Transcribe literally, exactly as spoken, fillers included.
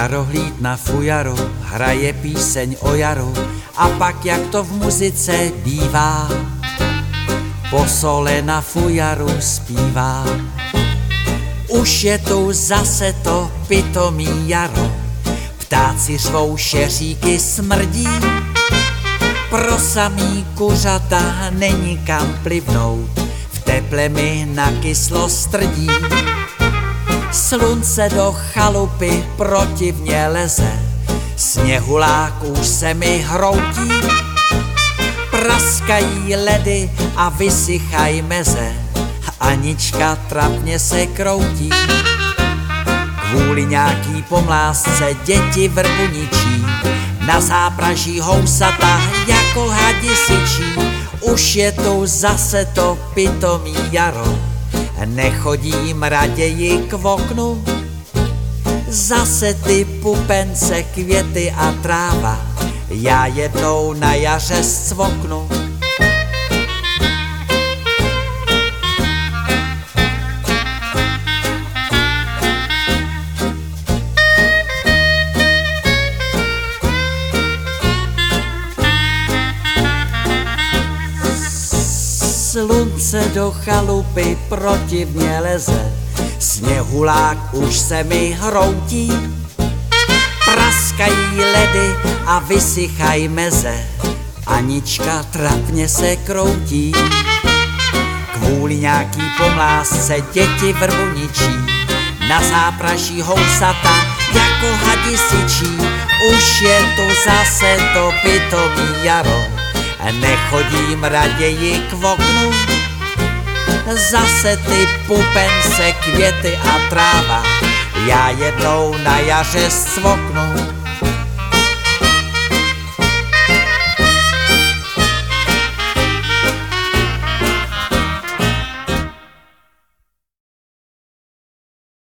rohlíd na fujaru hraje píseň o jaru a pak, jak to v muzice bývá, po sole na fujaru zpívá. Už je tu zase to pitomý jaro, ptáci řvou, šeříky smrdí, pro samý kuřata není kam plivnout, v teple mi na kyslo strdí. Slunce do chalupy protivně leze, sněhulák už se mi hroutí, praskají ledy a vysychaj meze, Anička trapně se kroutí. Kvůli nějaký pomlásce děti vrbu ničí, na zápraží housata jako hadi syčí. Už je tu zase to pitomý jaro, nechodím raději k oknu, zase ty pupence, květy a tráva, já jednou na jaře zcvoknu. Slunce do chalupy protivně leze, sněhulák už se mi hroutí, praskají ledy a vysychaj meze, Anička trapně se kroutí. Kvůli nějaký pomlásce děti vrbu ničí, na zápraží housata jako hadi syčí. Už je tu zase to pitomý jaro, nechodím raději k oknu, zase ty pupence, květy a tráva, já jednou na jaře zcvoknu.